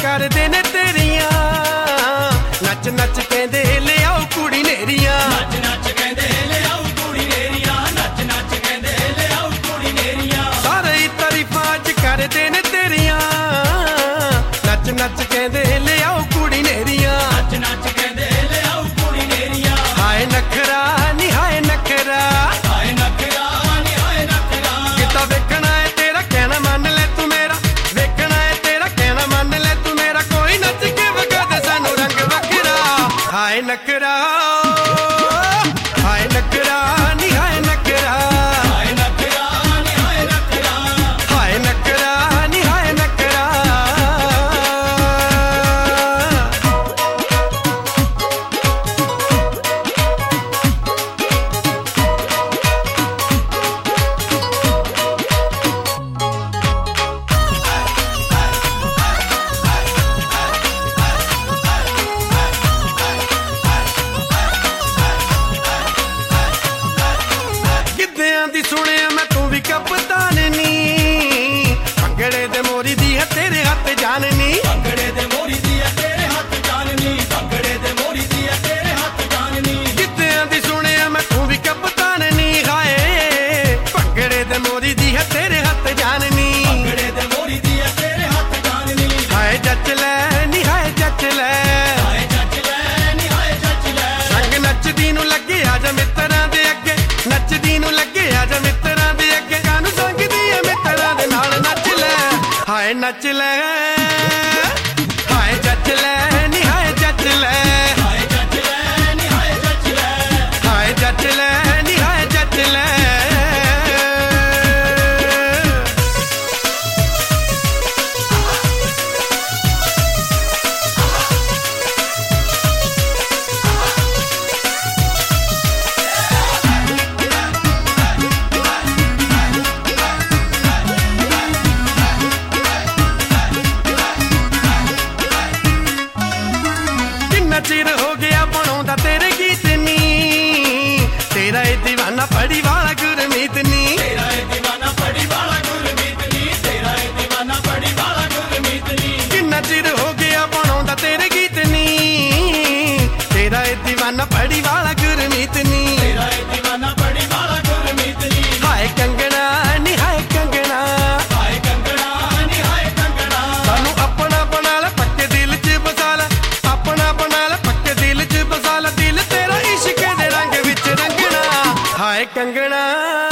ਕਰਦੇ ਨੇ ਤੇਰੀਆਂ ਨੱਚ ਨੱਚ ਕਹਿੰਦੇ ਲਿਆਓ ਕੁੜੀ ਨੇਰੀਆਂ ਨੱਚ ਨੱਚ ਕਹਿੰਦੇ ਲਿਆਓ ਕੁੜੀ ਨੇਰੀਆਂ ਨੱਚ ਨੱਚ ਕਹਿੰਦੇ ਲਿਆਓ ਕੁੜੀ ਨੇਰੀਆਂ ਸਾਰੇ ਹੀ ਤਾਰੀਫਾਂ ਅੱਜ ਕਰਦੇ ਨੇ ਤੇਰੀਆਂ ਨੱਚ ਨੱਚ ਕਹਿੰਦੇ ਲਿਆਓ ਕੁੜੀ ਨੇਰੀਆਂ ਨੱਚ ਨੱਚ ਕਹਿੰਦੇ ਲਿਆਓ ਕੁੜੀ ਨੇਰੀਆਂ ਹਾਏ ਨਖਰਾ ਨੀ ਹਾਏ ਨਖਰਾ ਹਾਏ ਨਖਰਾ ਨੀ ਹਾਏ ਨਖਰਾ ਕਿਤਾ ਵੇਖਣਾ ਏ ਤੇਰਾ ਕਹਿਣਾ ਮੰਨ ਲੈ ਤੂੰ ਮੇਰਾ ਵੇਖਣਾ ਏ ਤੇਰਾ ਕਹਿਣਾ ਮੰਨ ਲੈ ਤੂੰ ਮੇਰਾ ਕੋਈ ਨੱਚ ਕੇ ਵਿਖਾ ਦੇ ਸਾਨੂੰ ਰੰਗ ਵੱਖਰਾ ਹਾਏ ਨਖਰਾ ਹਾਏ ਨਖਰਾ ਨੀ ਹਾਏ ਨਖਰਾ ਹਾਏ ਨਖਰਾ ਨੀ ਹਾਏ ਨਖਰਾ ਹਾਏ ਨਖਰਾ ਨੀ ਹਾਏ ਨਖਰਾ ਗਿੱਧਿਆਂ ਦੀ ਸੁਣਿਆ ਮੈਂ ਤੂੰ ਵੀ ਕਪਤਾਨ ਨੀ ਭੰਗੜੇ ਦੇ ਮੋਰੀ ਦੀ ਹੈ ਤੇਰੇ ਹੱਥ ਜਾਨ ਨੀ ਭੰਗੜੇ ਦੇ ਮੋਰੀ ਦੀ ਆ ਤੇਰੇ ਹੱਥ ਜਾਨਨੀ ਭੰਗੜੇ ਦੇ ਮੋਰੀ ਦੀ ਆ ਤੇਰੇ ਹੱਥ ਜਾਨਨੀ ਗਿੱਧਿਆਂ ਦੀ ਸੁਣਿਆ ਮੈਂ ਤੂੰ ਵੀ ਕਪਤਾਨ ਨੀ ਹਾਏ ਭੰਗੜੇ ਦੇ ਮੋਰੀ ਦੀ ਹੈ ਤੇਰੇ ਹੱਥ ਜਾਨ ਨੀ ਭੰਗੜੇ ਦੇ ਮੋਰੀ ਦੀ ਆ ਤੇਰੇ ਹੱਥ ਜਾਨਨੀ ਹਾਏ ਜੱਜ ਲੈ ਨੀ ਹਾਏ ਜੱਜ ਲੈ ਹਾਏ ਜੱਜ ਲੈ ਨੀ ਹਾਏ ਜੱਜ ਲੈ ਸੰਗ ਨੱਚਦੀ ਨੂੰ ਲੱਗੇ ਆ ਜਾ ਮਿੱਤਰਾਂ ਦੇ ਅੱਗੇ ਨੱਚਦੀ ਨੂੰ ਲੱਗੇ ਆ ਜਾ ਮਿੱਤਰਾਂ ਦੇ ਅੱਗੇ ਕਾਨੂੰ ਸੰਗਦੀ ਐ ਮਿੱਤਰਾਂ ਦੇ ਨਾਲ ਨੱਚ ਲੈ ਹਾਏ ਨੱਚ ਲੈ ਹਾਏ ਜੱਜ ਲੈ ਨੀ ਹਾਏ ਜੱਜ ਲੈ ਹਾਏ ਜੱਜ ਲੈ ਨੀ ਹਾਏ ਜੱਜ ਲੈ ਹਾਏ ਜੱਜ ਲੈ ਨੀ ਹਾਏ ਜੱਜ ਲੈ ਕਿੰਨਾ ਚਿਰ ਹੋ ਗਿਆ ਬਣਾਉਂਦਾ ਤੇਰੇ ਗੀਤ ਨੀ ਤੇਰਾ ਇਹ ਦੀਵਾਨਾ ਪੜੀ ਵਾਲਾ ਗੁਰਮੀਤ ਨੀ ਤੇਰਾ ਇਹ دیਵਾਨਾ ਪੜੀ ਵਾਲਾ ਗੁਰਮੀਤ ਨੀ ਤੇਰਾ ਇਹ دیਵਾਨਾ ਪੜੀ ਵਾਲਾ ਗੁਰਮੀਤ ਨੀ ਕਿੰਨਾ ਚਿਰ ਹੋ ਗਿਆ ਬਣਾਉਂਦਾ ਤੇਰੇ ਗੀਤ ਨੀ ਤੇਰਾ ਇਹ ਦੀਵਾਨਾ ਪੜੀ ਵਾਲਾ ਗੁਰਮੀਤ ਨੀ ਤੇਰਾ ਇਹ دیਵਾਨਾ ਪੜੀ ਵਾਲਾ ਗੁਰਮੀਤ ਨੀ ਹਾਏ ਕੰਗਣਾ ਨੀ ਹਾਏ ਕੰਗਣਾ ਹਾਏ ਕੰਗਣਾ ਨੀ ਹਾਏ ਕੰਗਣਾ ਸਾਨੂੰ ਆਪਣਾ ਬਣਾ ਲੈ ਪੱਕੇ ਦਿਲ 'ਚ ਬਸਾ ਲੈ ਆਪਣਾ ਬਣਾ ਲੈ ਪੱਕੇ ਦਿਲ 'ਚ ਬਸਾ ਲੈ ਦਿਲ ਤੇਰਾ ਇਸ਼ਕ ਦੇ ਰੰਗ ਵਿੱਚ ਰੰਗਣਾ ਹਾਏ ਕੰਗਣਾ